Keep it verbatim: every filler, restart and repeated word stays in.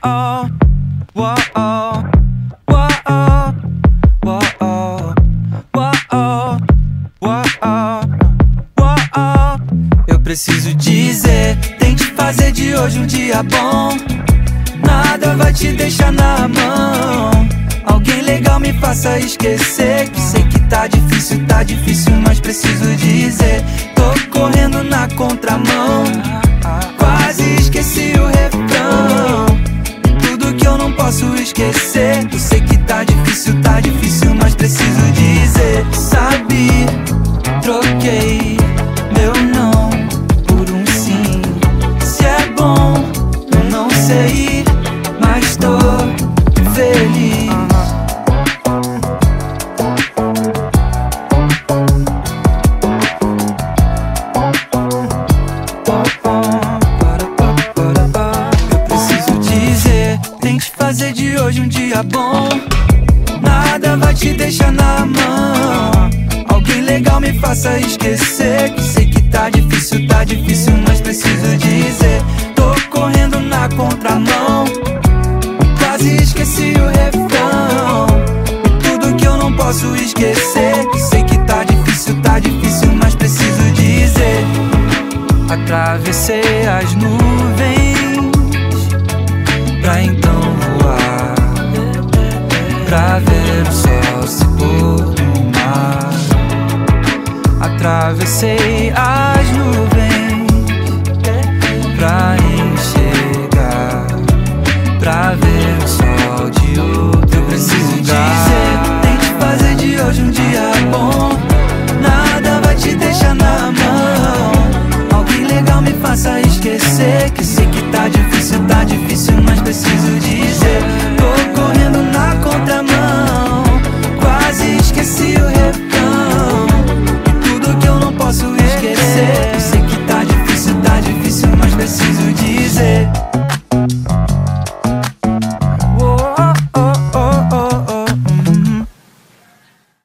oh, oh, oh, oh, oh, oh, oh, oh, oh. Eu preciso dizer, tente fazer de hoje um dia bom. Nada vai te deixar na mão. Alguém legal me faça esquecer, que sei que tá difícil, tá difícil, mas preciso dizer, tô correndo na contramão. Quase esqueci o refrão, tudo que eu não posso esquecer. Eu sei que tá difícil, tá difícil, mas preciso dizer, sabe, troquei meu não por um sim. Se é bom, eu não sei, mas tô feliz. Fazer de hoje um dia bom. Nada vai te deixar na mão. Alguém legal me faça esquecer, que sei que tá difícil, tá difícil, mas preciso dizer, tô correndo na contramão. Quase esqueci o refrão, tudo que eu não posso esquecer, que sei que tá difícil, tá difícil, mas preciso dizer. Atravessei as nuvens pra então voar, pra ver o sol se pôr no mar. Atravessei as nuvens pra enxergar, pra ver o sol de outro. Eu preciso dizer, tente fazer de hoje um dia bom. Nada vai te deixar na mão. Alguém legal me faça esquecer, que sei que tá difícil, tá difícil,